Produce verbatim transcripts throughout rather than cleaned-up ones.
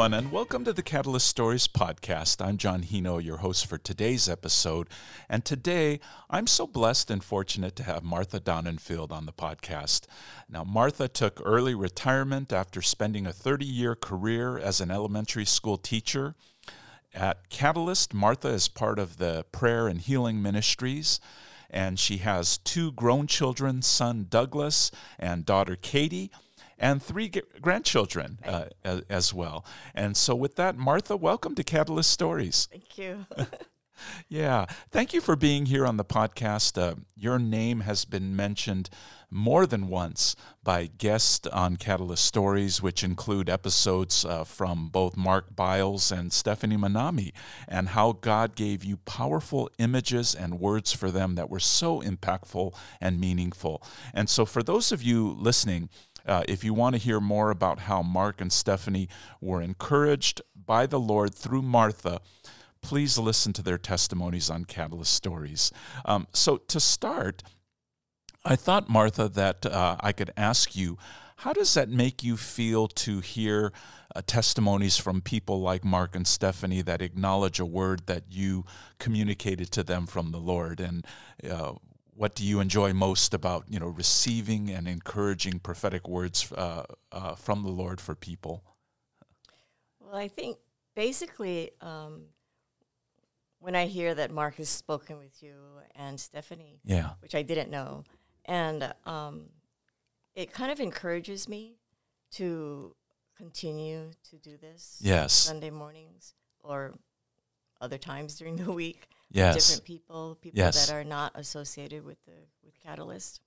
everyone, and welcome to the Catalyst Stories podcast. I'm John Hino, your host for today's episode. And today, I'm so blessed and fortunate to have Martha Donenfeld on the podcast. Now, Martha took early retirement after spending a thirty-year career as an elementary school teacher. At Catalyst, Martha is part of the prayer and healing ministries, and she has two grown children, son Douglas and daughter Katie, and three g- grandchildren uh, as, as well. And so with that, Martha, welcome to Catalyst Stories. Thank you. Yeah. Thank you for being here on the podcast. Uh, your name has been mentioned more than once by guests on Catalyst Stories, which include episodes uh, from both Mark Biles and Stephanie Manami, and how God gave you powerful images and words for them that were so impactful and meaningful. And so for those of you listening, Uh, if you want to hear more about how Mark and Stephanie were encouraged by the Lord through Martha, please listen to their testimonies on Catalyst Stories. Um, so to start, I thought, Martha, that uh, I could ask you, how does that make you feel to hear uh, testimonies from people like Mark and Stephanie that acknowledge a word that you communicated to them from the Lord? And uh, what do you enjoy most about, you know, receiving and encouraging prophetic words uh, uh, from the Lord for people? Well, I think basically um, when I hear that Mark has spoken with you and Stephanie, Yeah. which I didn't know, and um, it kind of encourages me to continue to do this Yes. Sunday mornings or other times during the week. Yes. Different people, people Yes. that are not associated with the with Catalyst.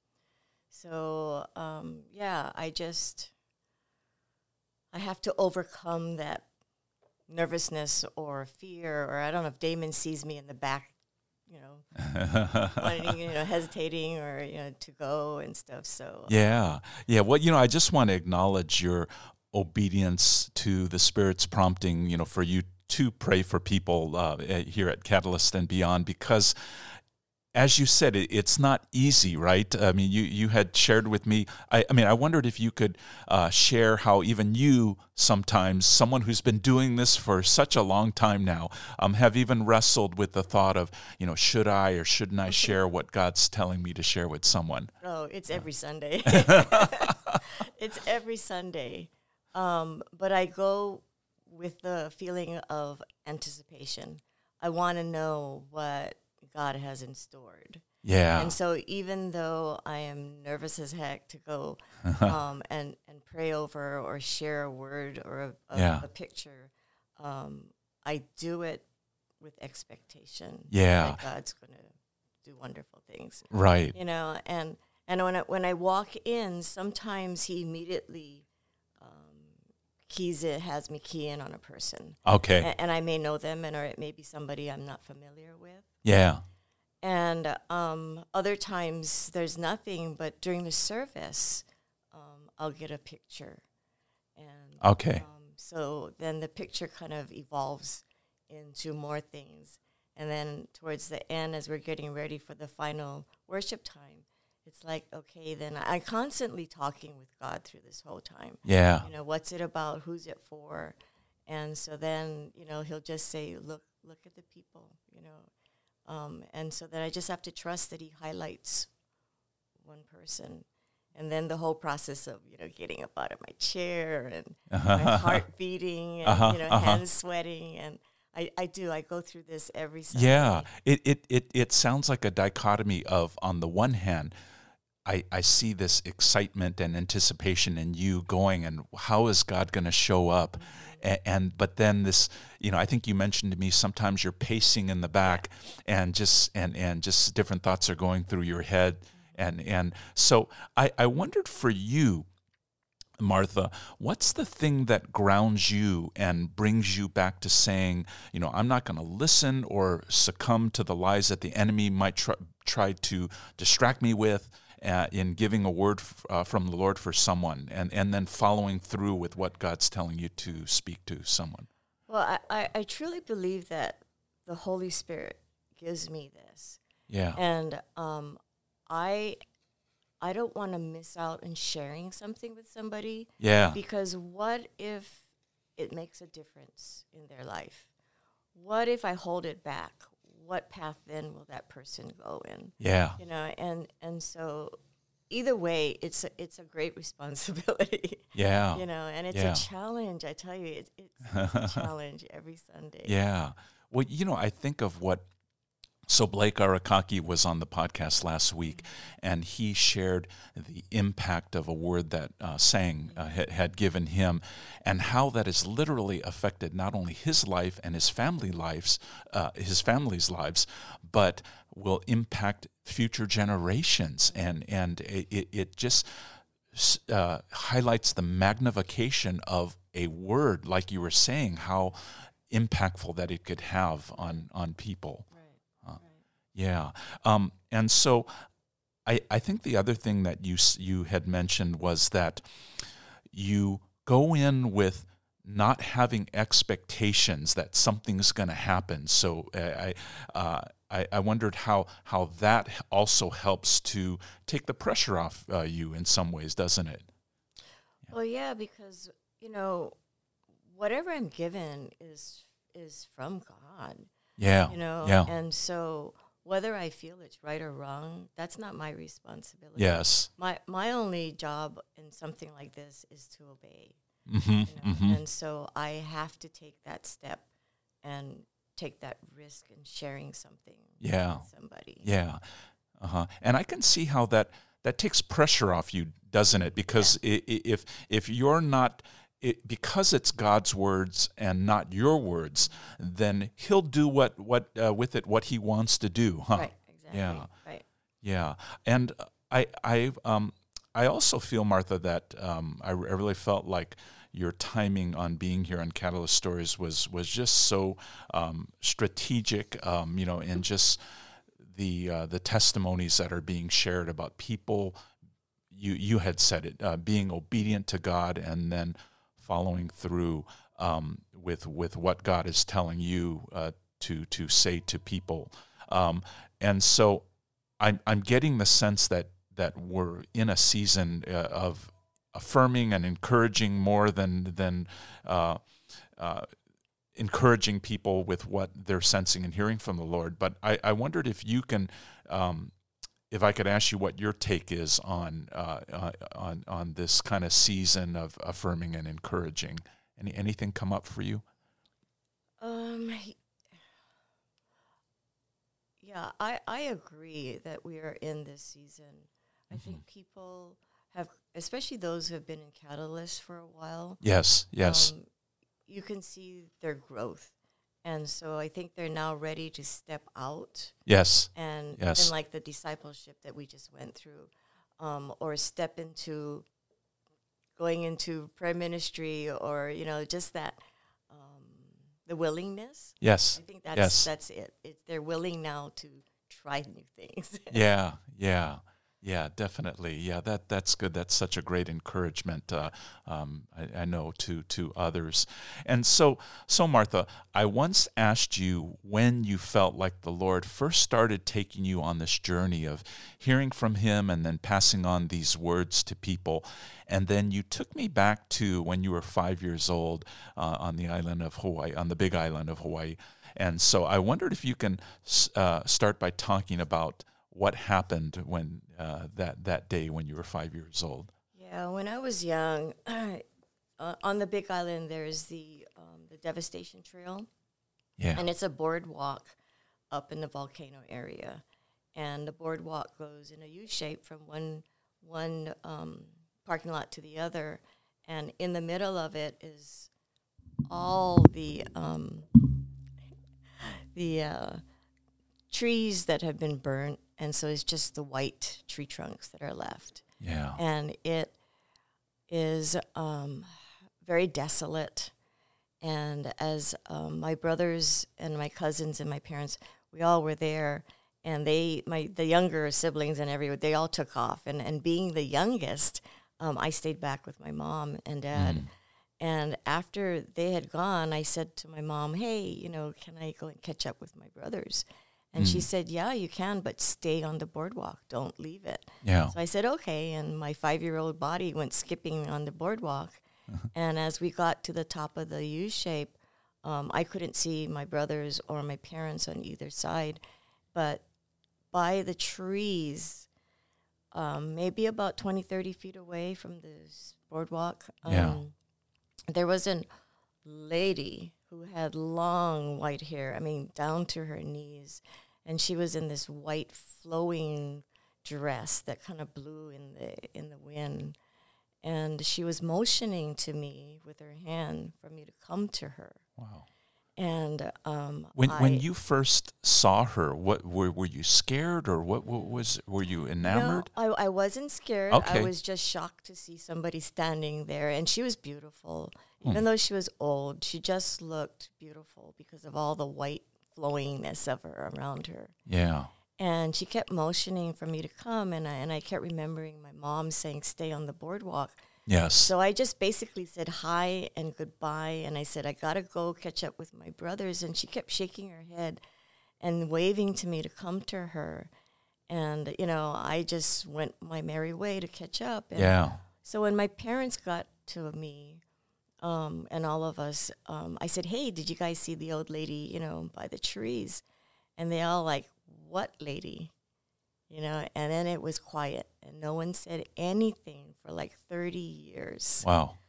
So um, yeah, I just I have to overcome that nervousness or fear, or I don't know if Damon sees me in the back, you know, wanting, you know, hesitating or you know to go and stuff. So Yeah. Yeah. Well, you know, I just want to acknowledge your obedience to the Spirit's prompting, you know, for you to pray for people uh, here at Catalyst and beyond, because as you said, it, it's not easy, right? I mean, you, you had shared with me, I, I mean, I wondered if you could uh, share how even you sometimes, someone who's been doing this for such a long time now, um, have even wrestled with the thought of, you know, should I or shouldn't I share what God's telling me to share with someone? Oh, it's every Sunday. It's every Sunday. Um, but I go with the feeling of anticipation. I want to know what God has in store. Yeah. And so even though I am nervous as heck to go um, and, and pray over or share a word or a, a, Yeah. a picture, um, I do it with expectation Yeah. that God's going to do wonderful things. Right. You know, and, and when I, when I walk in, sometimes he immediately keys it, has me key in on a person. Okay. A- and I may know them, and or it may be somebody I'm not familiar with. Yeah. And um, other times there's nothing, but during the service, um, I'll get a picture. And Okay. um, so then the picture kind of evolves into more things. And then towards the end, as we're getting ready for the final worship time, it's like, okay, then I'm constantly talking with God through this whole time. Yeah. You know, what's it about? Who's it for? And so then, you know, he'll just say, look, look at the people, you know. Um, and so then I just have to trust that he highlights one person. And then the whole process of, you know, getting up out of my chair and my heart beating and, Uh-huh, you know, uh-huh. hands sweating. And I, I do. I go through this every Sunday. Yeah. It, it, it, it sounds like a dichotomy of, on the one hand, I, I see this excitement and anticipation in you going, and how is God going to show up? Mm-hmm. And, and but then this, you know, I think you mentioned to me sometimes you're pacing in the back, yeah. and just and and just different thoughts are going through your head, mm-hmm. and and so I, I wondered for you, Martha, what's the thing that grounds you and brings you back to saying, you know, I'm not going to listen or succumb to the lies that the enemy might try, try to distract me with uh, in giving a word f- uh, from the Lord for someone, and, and then following through with what God's telling you to speak to someone? Well, I, I, I truly believe that the Holy Spirit gives me this. Yeah. And um, I I don't want to miss out on sharing something with somebody. Yeah. Because what if it makes a difference in their life. What if I hold it back? What path then will that person go in? Yeah. You know, and and so either way, it's a, it's a great responsibility. Yeah. You know, and it's Yeah. a challenge. I tell you, it's, it's a challenge every Sunday. Yeah. Well, you know, I think of what, so Blake Arakaki was on the podcast last week, and he shared the impact of a word that uh, Sang uh, had, had given him, and how that has literally affected not only his life and his family lives, uh, his family's lives, but will impact future generations, and and it it just uh, highlights the magnification of a word, like you were saying, how impactful that it could have on on people. Right. Uh, yeah, um, and so I I think the other thing that you s- you had mentioned was that you go in with not having expectations that something's going to happen. So uh, I, uh, I I wondered how how that also helps to take the pressure off uh, you in some ways, doesn't it? Well, yeah, because you know, whatever I'm given is is from God. Yeah. You know, Yeah. and so whether I feel it's right or wrong, that's not my responsibility. Yes. My my only job in something like this is to obey. Mm-hmm. You know? Mm-hmm. And so I have to take that step and take that risk in sharing something Yeah. with somebody. Yeah. Uh-huh. And I can see how that that takes pressure off you, doesn't it? Because i i if if you're not it, because it's God's words and not your words, then He'll do what what uh, with it what He wants to do, huh? Right, exactly. Yeah. Right. Yeah. And I I um I also feel, Martha, that um I, I really felt like your timing on being here on Catalyst Stories was was just so um, strategic, um, you know, and just the uh, the testimonies that are being shared about people. You you had said it, uh, being obedient to God and then following through um, with with what God is telling you uh, to to say to people, um, and so I'm I'm getting the sense that that we're in a season uh, of affirming and encouraging more than than uh, uh, encouraging people with what they're sensing and hearing from the Lord. But I, I wondered if you can, um, if I could ask you what your take is on uh, uh, on on this kind of season of affirming and encouraging. Any anything come up for you? Um. Yeah, I I agree that we are in this season. I Mm-hmm. think people have, especially those who have been in Catalyst for a while. Yes, yes, Um, you can see their growth, and so I think they're now ready to step out yes, and Yes. even like the discipleship that we just went through, um, or step into going into prayer ministry, or you know just that um, the willingness. yes, I think that's yes. that's it. It. They're willing now to try new things. Yeah, yeah, yeah, definitely. Yeah, that that's good. That's such a great encouragement. Uh, um, I, I know to to others. And so, so Martha, I once asked you when you felt like the Lord first started taking you on this journey of hearing from Him and then passing on these words to people. And then you took me back to when you were five years old uh, on the island of Hawaii, on the big island of Hawaii. And so I wondered if you can uh, start by talking about what happened when uh, that that day when you were five years old. Yeah, when I was young, uh, on the Big Island, there's the um, the Devastation Trail, Yeah. and it's a boardwalk up in the volcano area, and the boardwalk goes in a U shape from one one um, parking lot to the other, and in the middle of it is all the um, the uh, trees that have been burnt, and so it's just the white tree trunks that are left. Yeah. And it is um, very desolate. And as um, my brothers and my cousins and my parents, we all were there, and they, my the younger siblings and everyone, they all took off. And and being the youngest, um, I stayed back with my mom and dad. Mm. And after they had gone, I said to my mom, "Hey, you know, can I go and catch up with my brothers?" And she Mm. said, "Yeah, you can, but stay on the boardwalk. Don't leave it." Yeah. So I said, "Okay." And my five-year-old body went skipping on the boardwalk. And as we got to the top of the U shape, um, I couldn't see my brothers or my parents on either side. But by the trees, um, maybe about twenty, thirty feet away from this boardwalk, um, Yeah. there was a lady who had long white hair, I mean, down to her knees. And she was in this white flowing dress that kind of blew in the in the wind. And she was motioning to me with her hand for me to come to her. Wow. And um, When I, when you first saw her, what were were you scared or what, what was were you enamored? No, I, I wasn't scared. Okay. I was just shocked to see somebody standing there. And she was beautiful. Hmm. Even though she was old, she just looked beautiful because of all the white flowingness of her around her. Yeah. And she kept motioning for me to come, and I, and I kept remembering my mom saying, stay on the boardwalk. Yes. So I just basically said hi and goodbye, and I said, I got to go catch up with my brothers. And she kept shaking her head and waving to me to come to her. And, you know, I just went my merry way to catch up. And Yeah. so when my parents got to me, um, and all of us, um, I said, hey, did you guys see the old lady, you know, by the trees? And they all like, what lady? You know, and then it was quiet, and no one said anything for like thirty years. Wow.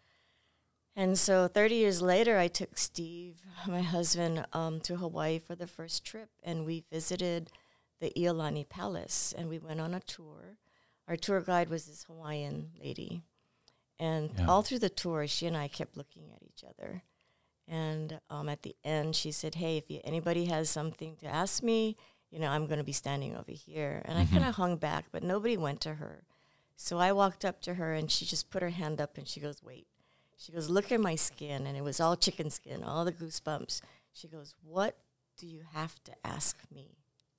And so thirty years later, I took Steve, my husband, um, to Hawaii for the first trip, and we visited the Iolani Palace, and we went on a tour. Our tour guide was this Hawaiian lady. And Yeah. all through the tour, she and I kept looking at each other. And um, at the end, she said, hey, if you, anybody has something to ask me, you know, I'm going to be standing over here. And Mm-hmm. I kind of hung back, but nobody went to her. So I walked up to her, and she just put her hand up, and she goes, wait. She goes, look at my skin. And it was all chicken skin, all the goosebumps. She goes, what do you have to ask me?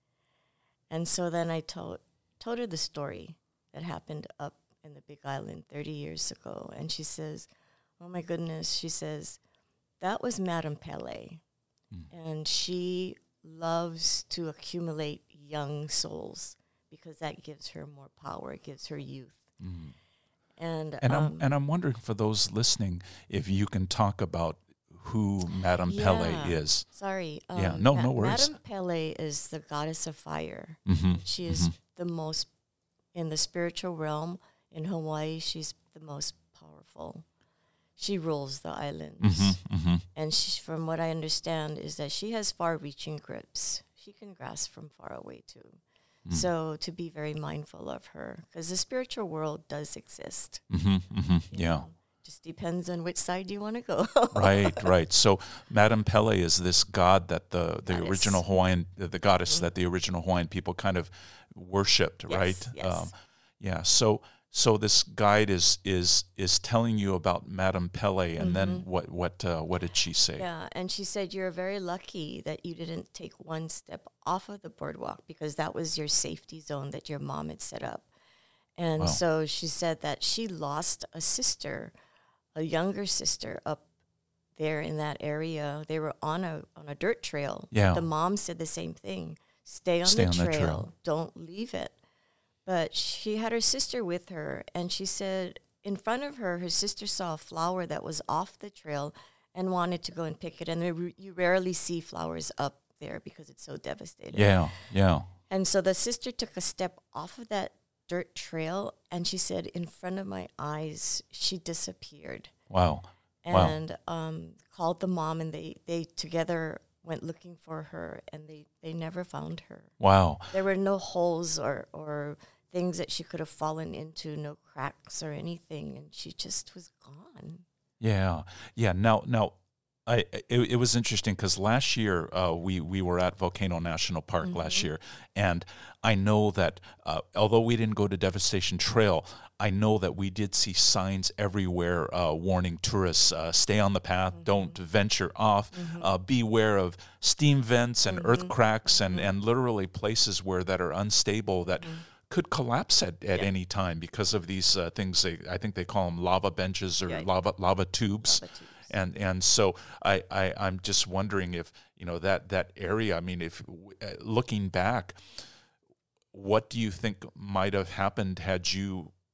And so then I told, told her the story that happened up in the Big Island thirty years ago. And she says, oh, my goodness. She says, that was Madame Pele. Mm. And she loves to accumulate young souls because that gives her more power. It gives her youth. Mm. And And um, I'm and I'm wondering for those listening if you can talk about who Madame yeah, Pele is. Sorry. Um, Yeah, no, no worries. Madame Pele is the goddess of fire. Mm-hmm. She is mm-hmm. the most, in the spiritual realm in Hawaii, she's the most powerful. She rules the islands. Mm-hmm, mm-hmm. And she, from what I understand, is that she has far-reaching grips. She can grasp from far away, too. Mm. So to be very mindful of her, because the spiritual world does exist. Mm-hmm, mm-hmm. Yeah. Know, just depends on which side you want to go. Right, right. So Madame Pele is this god that the, the Goddess. original Hawaiian, the, the goddess mm-hmm. that the original Hawaiian people kind of worshipped, yes, right? Yes. Um, yeah. So so this guide is is is telling you about Madame Pele, and mm-hmm. then what what uh, what did she say? Yeah, and she said you're very lucky that you didn't take one step off of the boardwalk because that was your safety zone that your mom had set up. And wow. so she said that she lost a sister, a younger sister up there in that area. They were on a on a dirt trail. Yeah. The mom said the same thing. Stay on, Stay the, on trail. the trail. Don't leave it. But she had her sister with her, and she said in front of her, her sister saw a flower that was off the trail and wanted to go and pick it. And there, you rarely see flowers up there because it's so devastated. Yeah, yeah. And so the sister took a step off of that dirt trail, and she said, in front of my eyes, she disappeared. Wow. And wow. um, called the mom, and they, they together went looking for her, and they, they never found her. Wow. There were no holes or, or things that she could have fallen into, no cracks or anything, and she just was gone. Yeah, yeah. Now, now, I it, it was interesting because last year uh, we we were at Volcano National Park mm-hmm. last year, and I know that uh, although we didn't go to Devastation Trail, I know that we did see signs everywhere uh, warning tourists, uh, stay on the path, mm-hmm. don't venture off, mm-hmm. uh, beware of steam vents and mm-hmm. earth cracks and, mm-hmm. and literally places where that are unstable that mm-hmm. could collapse at, at yeah. any time because of these uh, things. They, I think they call them lava benches or yeah. lava lava tubes. Lava tubes. And and so I, I, I'm just wondering if, you know, that, that area, I mean, if uh, looking back, what do you think might have happened had you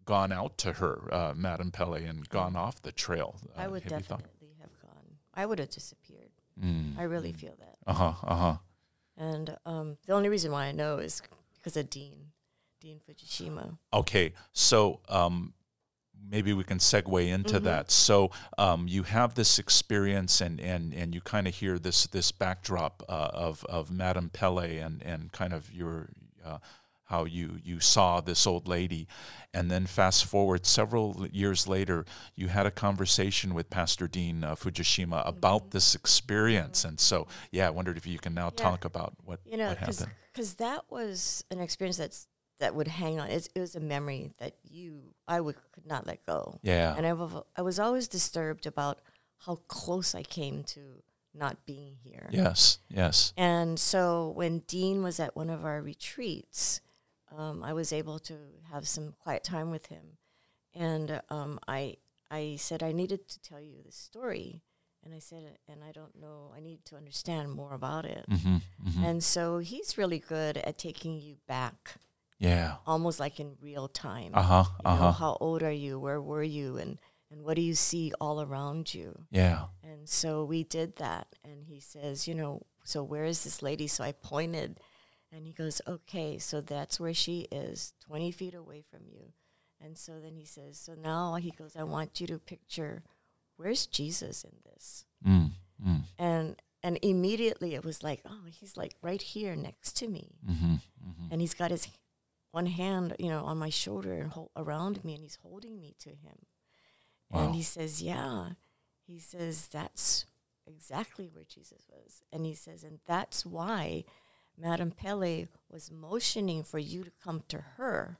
gone out to her, uh, Madame Pele, and gone Mm. off the trail? Uh, I would have you thought- definitely have gone. I would have disappeared. Mm. I really feel that. Uh-huh, uh-huh. And um, the only reason why I know is because of Dean, Dean Fujishima. Okay, so um, maybe we can segue into Mhm. that. So um, you have this experience, and, and, and you kind of hear this this backdrop uh, of of Madame Pele, and, and kind of your uh, how you you saw this old lady, and then fast forward several years later, you had a conversation with Pastor Dean uh, Fujishima about Mhm. this experience, and so yeah, I wondered if you can now Yeah. talk about what You know, what happened. because that was an experience that's that would hang on. It's, it was a memory that you I would could not let go. Yeah. And I, w- I was always disturbed about how close I came to not being here. Yes. Yes. And so when Dean was at one of our retreats, um, I was able to have some quiet time with him. And um, I I said, I needed to tell you this story. And I said, and I don't know, I need to understand more about it. Mm-hmm. Mm-hmm. And so he's really good at taking you back, Yeah. almost like in real time. Uh huh. You Uh know, huh. how old are you? Where were you? And, and what do you see all around you? Yeah. And so we did that. And he says, you know, so where is this lady? So I pointed, and he goes, okay, so that's where she is, twenty feet away from you. And so then he says, so now he goes, I want you to picture, where's Jesus in this? Mm. Mm. And and immediately it was like, oh, he's like right here next to me. Mm-hmm. Mm-hmm. And he's got his one hand, you know, on my shoulder and hold, around me, and he's holding me to him. Wow. And he says, yeah. He says, that's exactly where Jesus was. And he says, and that's why Madame Pele was motioning for you to come to her,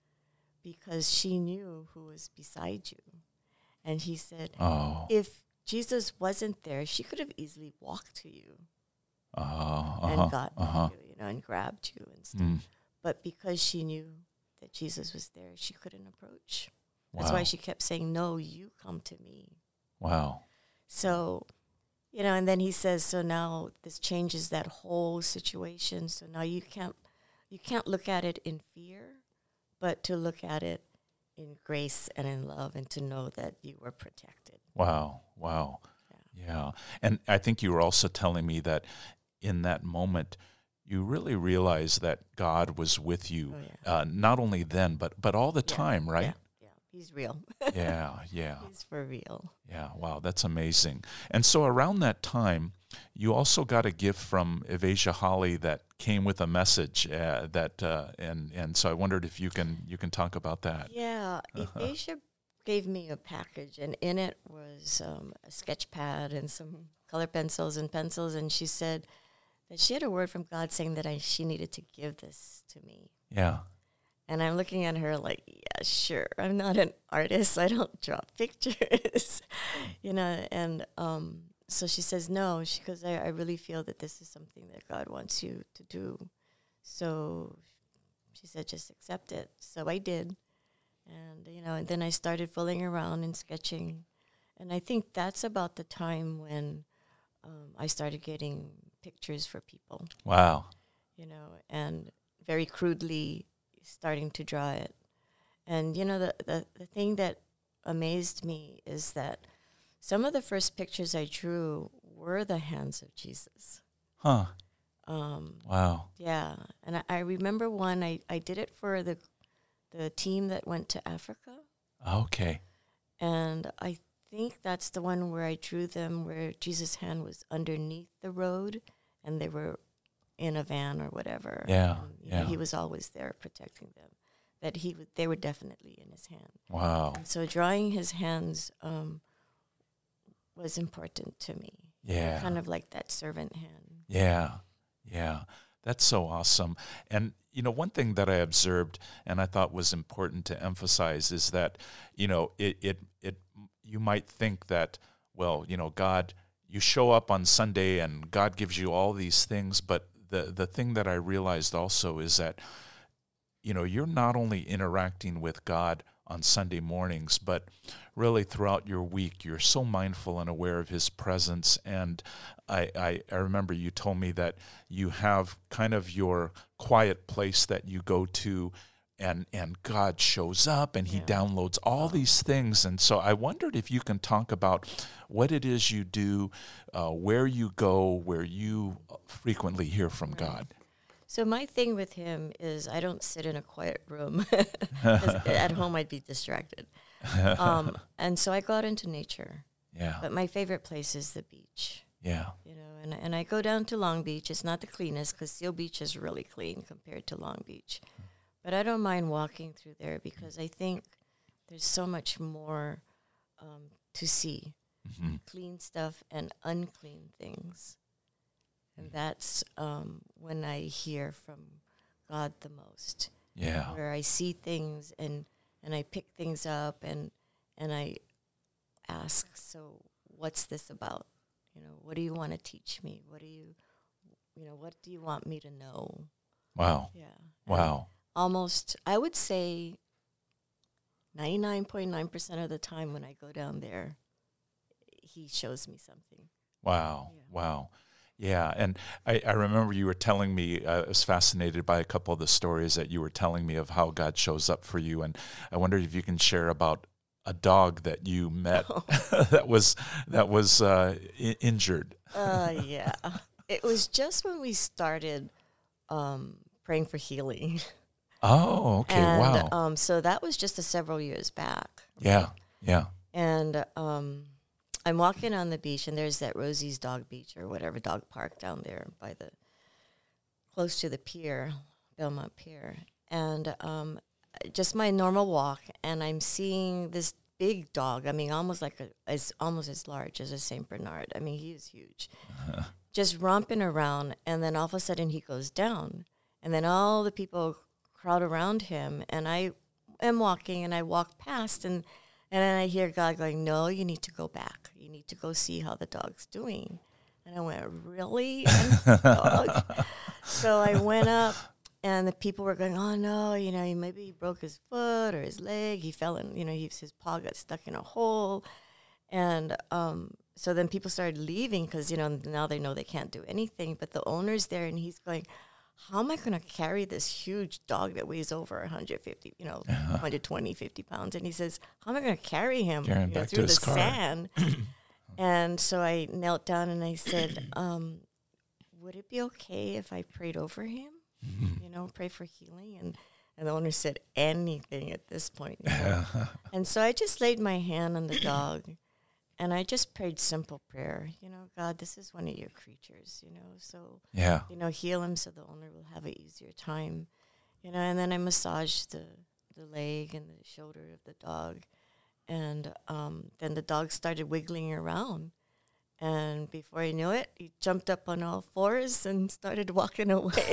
because she knew who was beside you. And he said, Oh. if Jesus wasn't there, she could have easily walked to you Uh, uh-huh. and gotten Uh-huh. you, you know, and grabbed you and stuff. Mm. But because she knew that Jesus was there, she couldn't approach. Wow. That's why she kept saying, no, you come to me. Wow. So, you know, and then he says, so now this changes that whole situation. So now you can't, you can't look at it in fear, but to look at it in grace and in love, and to know that you were protected. Wow. Wow. Yeah. Yeah. And I think you were also telling me that in that moment, you really realized that God was with you, Oh, yeah. uh, not only then, but but all the Yeah, time, right? Yeah, yeah. He's real. Yeah. Yeah. He's for real. Yeah. Wow. That's amazing. And so around that time, you also got a gift from Evasia Holly that came with a message uh, that, uh, and and so I wondered if you can you can talk about that. Yeah, Evasia gave me a package, and in it was um, a sketch pad and some color pencils and pencils, and she said that she had a word from God saying that I, she needed to give this to me. Yeah. And I'm looking at her like, yeah, sure. I'm not an artist. I don't draw pictures, you know. And um, so she says, no. She goes, I, I really feel that this is something that God wants you to do. So she said, just accept it. So I did. And, you know, and then I started fooling around and sketching. And I think that's about the time when um, I started getting pictures for people, Wow. you know, and very crudely starting to draw it. And, you know, the, the, the thing that amazed me is that some of the first pictures I drew were the hands of Jesus. Huh. Um, Wow. yeah. And I, I remember one, I, I did it for the the team that went to Africa. Okay. And I think that's the one where I drew them where Jesus' hand was underneath the road and they were in a van or whatever. Yeah, And, you know, yeah. he was always there protecting them. That he would, they were definitely in his hand. Wow. And so drawing his hands um, was important to me. Yeah. Kind of like that servant hand. Yeah. Yeah. That's so awesome. And, you know, one thing that I observed and I thought was important to emphasize is that, you know, it, it, it, you might think that, well, you know, God, you show up on Sunday and God gives you all these things. But the, the thing that I realized also is that, you know, you're not only interacting with God on Sunday mornings, but really throughout your week, you're so mindful and aware of his presence. And I, I, I remember you told me that you have kind of your quiet place that you go to and and God shows up and he Yeah. downloads all Oh. these things. And so I wondered if you can talk about what it is you do, uh, where you go, where you frequently hear from God. So my thing with him is I don't sit in a quiet room. 'Cause at home I'd be distracted. Um, and so I go out into nature. Yeah, But my favorite place is the beach. yeah, You know, and, and I go down to Long Beach. It's not the cleanest because Seal Beach is really clean compared to Long Beach. But I don't mind walking through there because I think there's so much more um, to see. hmm Clean stuff and unclean things. And that's um, when I hear from God the most. yeah, Where I see things and, and I pick things up and and I ask, so what's this about? You know, what do you want to teach me? What do you, you know, what do you want me to know? wow, Yeah. wow, Almost, I would say ninety-nine point nine percent of the time when I go down there, he shows me something. wow, Yeah. wow. Yeah, and I, I remember you were telling me, uh, I was fascinated by a couple of the stories that you were telling me of how God shows up for you, and I wondered if you can share about a dog that you met that was that was uh, I- injured. Uh, yeah. It was just when we started um, praying for healing. Oh, okay, and wow. um, so that was just a several years back. Yeah, yeah, And um, I'm walking on the beach, and there's that Rosie's Dog Beach or whatever dog park down there by the close to the pier, Belmont Pier, and um, just my normal walk, and I'm seeing this big dog. I mean, almost like a, as almost as large as a Saint Bernard. I mean, he is huge, uh, just romping around, and then all of a sudden he goes down, and then all the people crowd around him, and I am walking, and I walk past, and and then I hear God going, "No, you need to go back. You need to go see how the dog's doing." And I went, "Really? Dog?" So I went up, and the people were going, "Oh no, you know, he maybe he broke his foot or his leg. He fell in, you know, he, his paw got stuck in a hole." And um, so then people started leaving because, you know, now they know they can't do anything. But the owner's there, and he's going, "How am I going to carry this huge dog that weighs over one hundred fifty, you know, Uh-huh. one hundred twenty, fifty pounds?" And he says, "How am I going to carry him, Carry him you know, back to through his the car." sand?" And so I knelt down and I said, um, "Would it be okay if I prayed over him? You know, pray for healing?" And and the owner said, "Anything at this point." You know? And so I just laid my hand on the dog, and I just prayed simple prayer. You know, God, this is one of your creatures. You know, so Yeah, you know, heal him so the owner will have an easier time. You know, and then I massaged the the leg and the shoulder of the dog, and um, then the dog started wiggling around. And before I knew it, he jumped up on all fours and started walking away.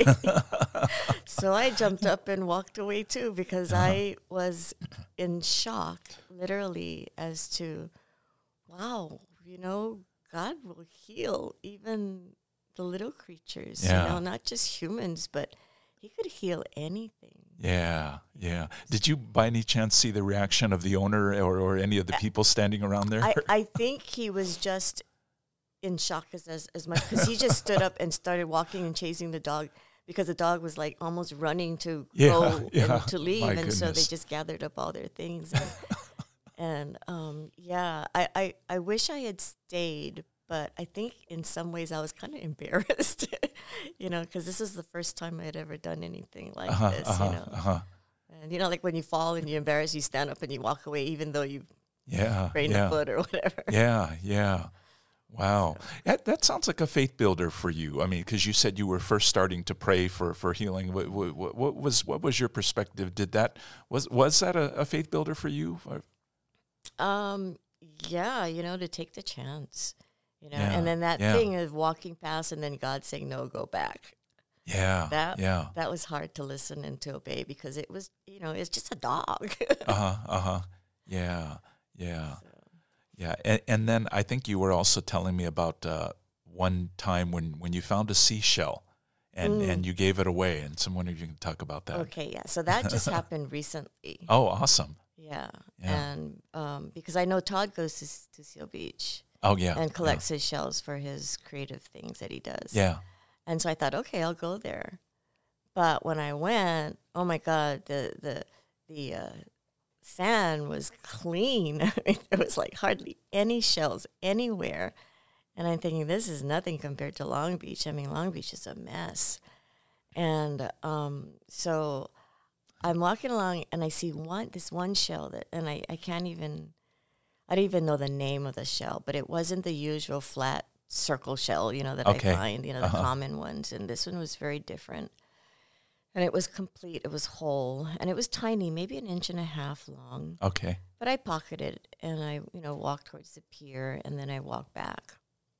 So I jumped up and walked away too because I was in shock, literally, as to, wow, you know, God will heal even the little creatures, Yeah. you know, not just humans, but he could heal anything. yeah, yeah. Did you by any chance see the reaction of the owner or, or any of the people standing around there? I, I think he was just in shock as as, as much because he just stood up and started walking and chasing the dog because the dog was like almost running to Yeah, go yeah. and to leave, My and so they goodness. just gathered up all their things and, and um, yeah, I, I I wish I had stayed, but I think in some ways I was kind of embarrassed, you know, because this is the first time I had ever done anything like uh-huh, this, uh-huh, you know, uh-huh. and you know, like when you fall and you're embarrassed, you stand up and you walk away, even though you Yeah, sprained yeah, a foot or whatever. yeah, yeah. Wow, that that sounds like a faith builder for you. I mean, because you said you were first starting to pray for, for healing. What, what, what was what was your perspective? Did that was was that a, a faith builder for you? Or- Um, yeah, you know, to take the chance, you know, Yeah, and then that yeah. thing of walking past and then God saying, "No, go back." Yeah, That, yeah. that was hard to listen and to obey because it was, you know, it's just a dog. Uh huh. Uh huh. Yeah. Yeah. So, Yeah. And, and then I think you were also telling me about uh, one time when, when you found a seashell and, Mm. and you gave it away. And so I wonder if you can talk about that. okay, yeah. So that just happened recently. Oh, awesome. Yeah. Yeah. And um, because I know Todd goes to, s- to Seal Beach Oh, yeah. and collects his shells for his creative things that he does. Yeah. And so I thought, okay, I'll go there. But when I went, oh my God, the the the uh, sand was clean. I mean, there was like hardly any shells anywhere. And I'm thinking, this is nothing compared to Long Beach. I mean, Long Beach is a mess. And um, so I'm walking along, and I see one this one shell that, and I, I can't even, I don't even know the name of the shell, but it wasn't the usual flat circle shell, you know, that Okay. I find, you know, the Uh-huh. common ones. And this one was very different. And it was complete. It was whole. And it was tiny, maybe an inch and a half long. Okay. But I pocketed it, and I, you know, walked towards the pier, and then I walked back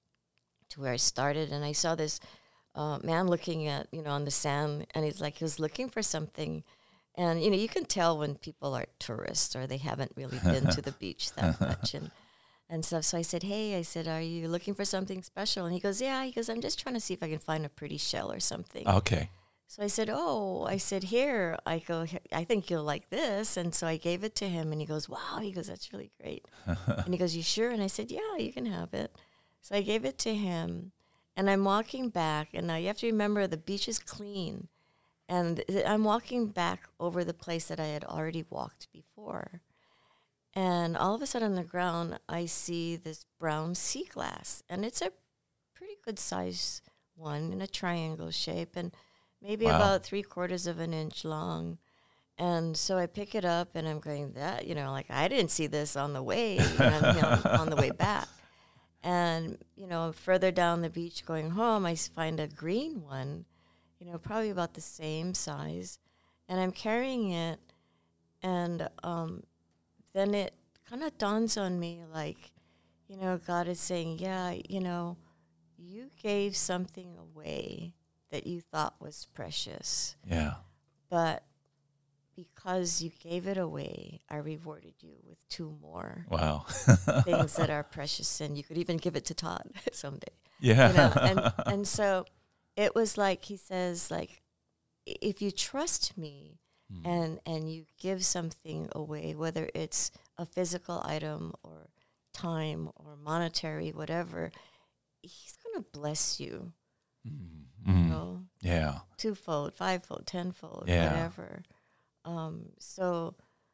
to where I started. And I saw this uh, man looking at, you know, on the sand. And he's like, he was looking for something. And, you know, you can tell when people are tourists or they haven't really been to the beach that much. And and stuff. So I said, hey, I said, are you looking for something special? And he goes, yeah. He goes, I'm just trying to see if I can find a pretty shell or something. Okay. So I said, oh, I said, here. I go, I think you'll like this. And so I gave it to him, and he goes, wow. He goes, that's really great. And he goes, you sure? And I said, yeah, you can have it. So I gave it to him, and I'm walking back. And now you have to remember, the beach is clean. And th- I'm walking back over the place that I had already walked before. And all of a sudden on the ground, I see this brown sea glass. And it's a pretty good size one in a triangle shape, and maybe Wow. about three quarters of an inch long. And so I pick it up, and I'm going, that, you know, like I didn't see this on the way, you know, you know, on the way back. And, you know, further down the beach going home, I s- find a green one, you know, probably about the same size. And I'm carrying it, and um, then it kind of dawns on me like, you know, God is saying, yeah, you know, you gave something away that you thought was precious, Yeah. but because you gave it away, I rewarded you with two more Wow. things that are precious, and you could even give it to Todd someday. Yeah. You know, and and so it was like he says, like, i- if you trust me and and you give something away, whether it's a physical item or time or monetary, whatever, he's gonna bless you. You Mm. know, Yeah. twofold, fivefold, tenfold, Yeah. whatever. Um, so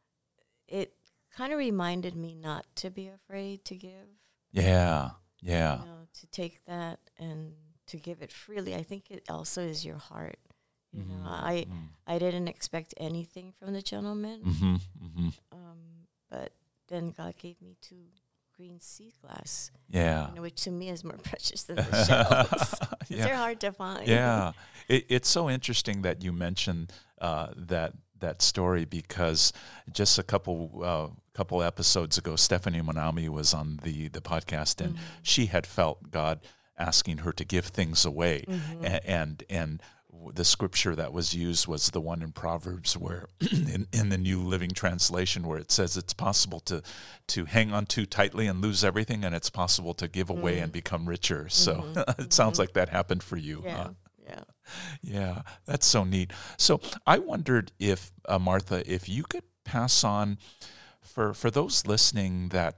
it kind of reminded me not to be afraid to give. Yeah. Yeah. You know, to take that and to give it freely. I think it also is your heart. You know, I I didn't expect anything from the gentleman, Mm-hmm. Mm-hmm. um, but then God gave me two green sea glass, Yeah. you know, which to me is more precious than the shells. 'Cause Yeah. they're hard to find. Yeah, it, it's so interesting that you mentioned uh, that that story, because just a couple uh, couple episodes ago, Stephanie Monami was on the the podcast, and Mm-hmm. she had felt God asking her to give things away, Mm-hmm. A- and and the scripture that was used was the one in Proverbs where in, in the New Living Translation, where it says it's possible to to hang on too tightly and lose everything, and it's possible to give away and become richer. So it sounds like that happened for you. Mm-hmm. Yeah, huh? yeah. Yeah, that's so neat. So I wondered if, uh, Martha, if you could pass on for for those listening that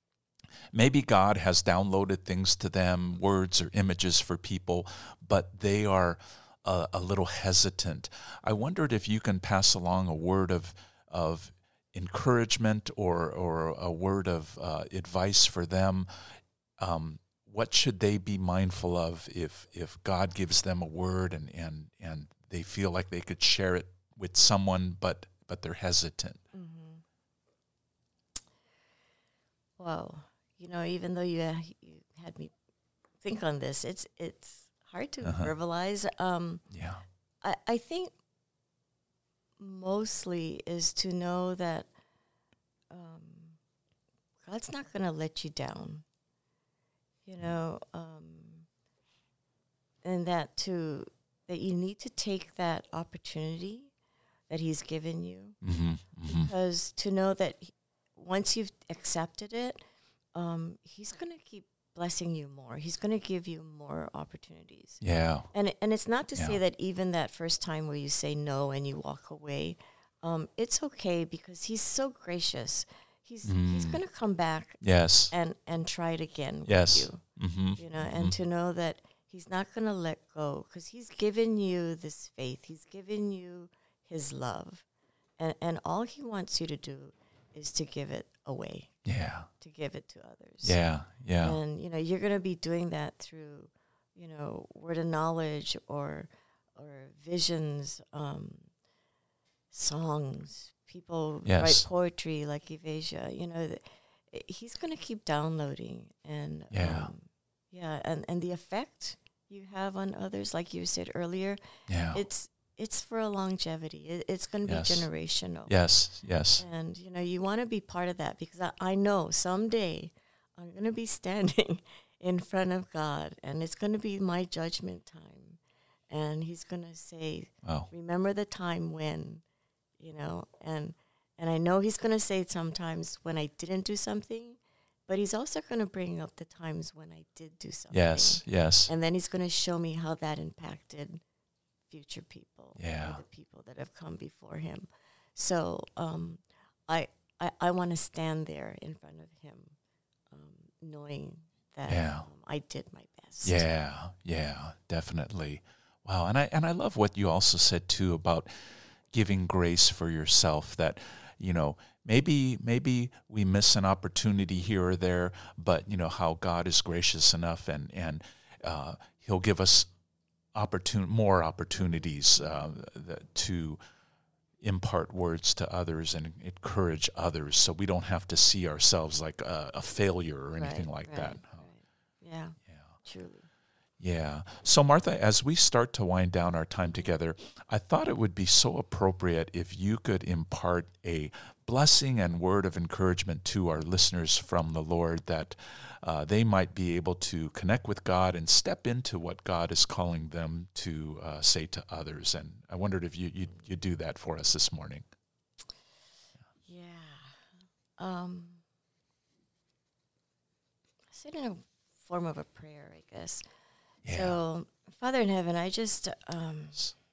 maybe God has downloaded things to them, words or images for people, but they are a, a little hesitant. I wondered if you can pass along a word of of encouragement or or a word of uh, advice for them. Um, what should they be mindful of if if God gives them a word and, and, and they feel like they could share it with someone, but but they're hesitant? Mm-hmm. Well, you know, even though you uh, you had me think on this, it's it's hard to Uh-huh. verbalize. Um, Yeah. I, I think mostly is to know that um, God's not going to let you down, you know, um, and that to that you need to take that opportunity that He's given you, Mm-hmm. Mm-hmm. because to know that he- once you've accepted it, um, He's going to keep blessing you more. He's going to give you more opportunities. Yeah. And it- and it's not to say Yeah. that even that first time where you say no and you walk away, um, it's okay, because He's so gracious. He's He's Mm. going to come back Yes. and and try it again Yes. with you. Mm-hmm. You know, and to know that He's not going to let go because he's given you this faith. He's given you his love. And, and all he wants you to do is to give it away. Yeah. To give it to others. Yeah, yeah. And, you know, you're going to be doing that through, you know, word of knowledge or or visions, um, songs. People Yes. write poetry like Evasia. You know, th- he's going to keep downloading. And, Yeah. um, yeah, and, and the effect you have on others, like you said earlier, Yeah. it's it's for a longevity. It, it's going to Yes. be generational. Yes, yes. And, you know, you want to be part of that because I, I know someday I'm going to be standing in front of God and it's going to be my judgment time. And he's going to say, Wow. remember the time when, you know, and and I know he's going to say sometimes when I didn't do something, but he's also going to bring up the times when I did do something. Yes, yes. And then he's going to show me how that impacted future people. Yeah. Or the people that have come before him. So um, I I, I want to stand there in front of him, um, knowing that Yeah. um, I did my best. Yeah, yeah, definitely. Wow, and I and I love what you also said too about giving grace for yourself, that, you know, maybe maybe we miss an opportunity here or there, but you know how God is gracious enough and and uh, he'll give us opportun- more opportunities uh, that, to impart words to others and encourage others, so we don't have to see ourselves like a, a failure or anything Right, like right, that. right. Yeah, Yeah. truly. Yeah. So, Martha, as we start to wind down our time together, I thought it would be so appropriate if you could impart a blessing and word of encouragement to our listeners from the Lord, that uh, they might be able to connect with God and step into what God is calling them to uh, say to others. And I wondered if you you you do that for us this morning. Yeah. Um, I said in a form of a prayer, I guess. Yeah. So, Father in heaven, I just, um,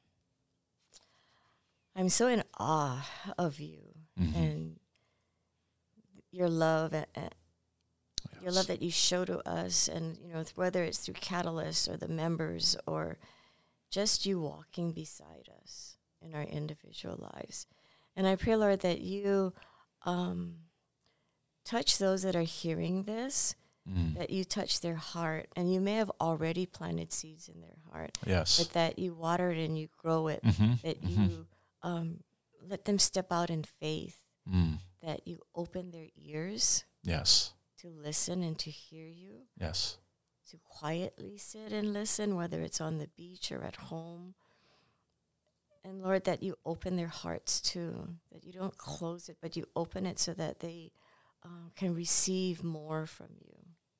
I'm so in awe of you Mhm. and your love, and, and your Yes. love that you show to us, and you know, th- whether it's through Catalyst or the members or just you walking beside us in our individual lives. And I pray, Lord, that you um, touch those that are hearing this, Mm. that you touch their heart, and you may have already planted seeds in their heart, Yes. but that you water it and you grow it, Mhm. that Mhm. you um, let them step out in faith, Mm. that you open their ears Yes. to listen and to hear you, Yes. to quietly sit and listen, whether it's on the beach or at home. And Lord, that you open their hearts too, that you don't close it, but you open it so that they um, can receive more from you.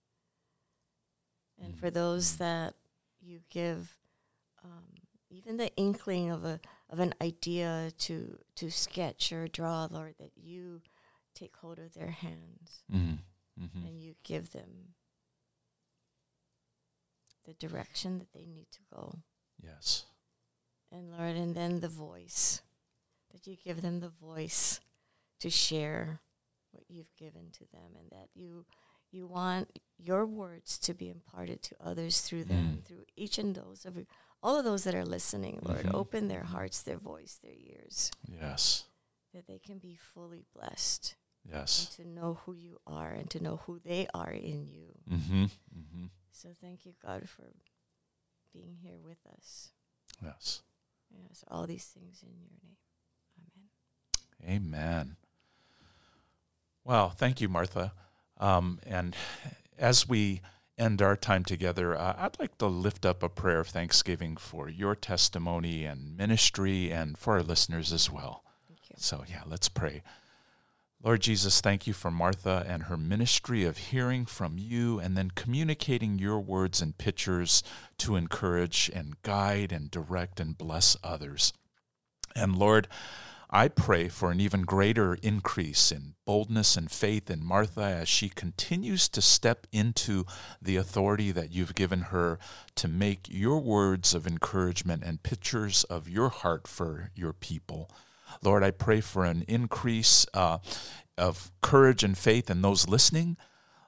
And Mm. for those that you give um, even the inkling of a of an idea to to sketch or draw, Lord, that you take hold of their hands Mm. Mhm. and you give them the direction that they need to go. Yes. And Lord, and then the voice, that you give them the voice to share what you've given to them, and that you you want your words to be imparted to others through them, Mm. through each and those of all of those that are listening, Lord. Mhm. Open their hearts, their voice, their ears, Yes. that they can be fully blessed and Yes. to know who you are and to know who they are in you. Mm-hmm. Mm-hmm. So thank you, God, for being here with us. Yes. Yes, all these things in your name. Amen. Amen. Well, thank you, Martha. Um, and as we end our time together, uh, I'd like to lift up a prayer of thanksgiving for your testimony and ministry and for our listeners as well. Thank you. So, yeah, let's pray. Lord Jesus, thank you for Martha and her ministry of hearing from you and then communicating your words and pictures to encourage and guide and direct and bless others. And Lord, I pray for an even greater increase in boldness and faith in Martha as she continues to step into the authority that you've given her to make your words of encouragement and pictures of your heart for your people. Lord, I pray for an increase uh, of courage and faith in those listening,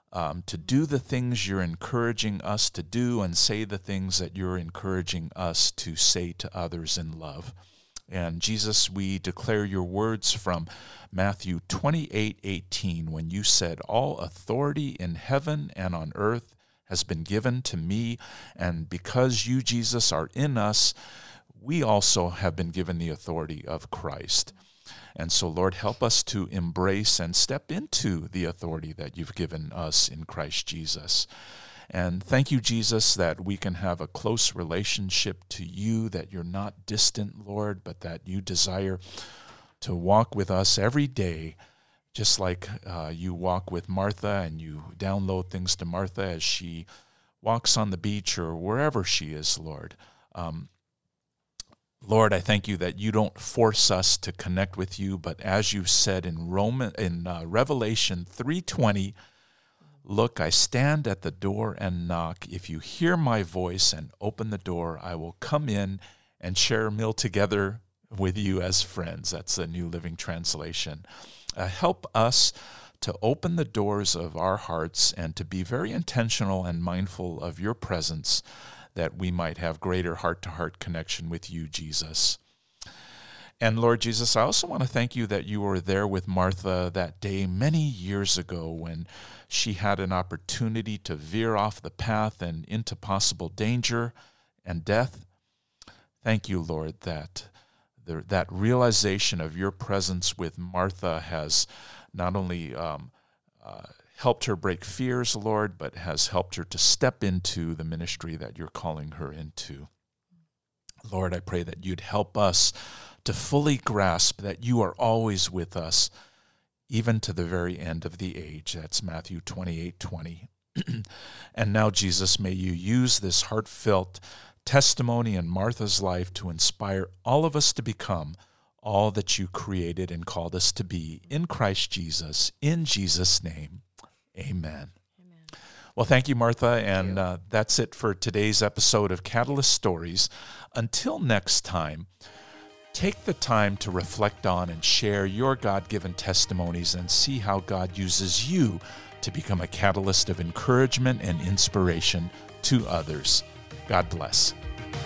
um, to do the things you're encouraging us to do and say the things that you're encouraging us to say to others in love. And Jesus, we declare your words from Matthew twenty-eight eighteen, when you said, "All authority in heaven and on earth has been given to me, and because you, Jesus, are in us, we also have been given the authority of Christ." And so, Lord, help us to embrace and step into the authority that you've given us in Christ Jesus. And thank you, Jesus, that we can have a close relationship to you, that you're not distant, Lord, but that you desire to walk with us every day, just like uh, you walk with Martha and you download things to Martha as she walks on the beach or wherever she is, Lord. Um, Lord, I thank you that you don't force us to connect with you, but as you said in Roman in uh, Revelation three twenty, "Look, I stand at the door and knock. If you hear my voice and open the door, I will come in and share a meal together with you as friends." That's the New Living Translation. Uh, help us to open the doors of our hearts and to be very intentional and mindful of your presence, that we might have greater heart-to-heart connection with you, Jesus. And Lord Jesus, I also want to thank you that you were there with Martha that day many years ago when she had an opportunity to veer off the path and into possible danger and death. Thank you, Lord, that the, that realization of your presence with Martha has not only um, uh, helped her break fears, Lord, but has helped her to step into the ministry that you're calling her into. Lord, I pray that you'd help us to fully grasp that you are always with us, even to the very end of the age. That's Matthew twenty-eight twenty. And now, Jesus, may you use this heartfelt testimony in Martha's life to inspire all of us to become all that you created and called us to be in Christ Jesus. In Jesus' name, amen. Amen. Well, thank you, Martha, and uh, that's it for today's episode of Catalyst Stories. Until next time, take the time to reflect on and share your God-given testimonies and see how God uses you to become a catalyst of encouragement and inspiration to others. God bless.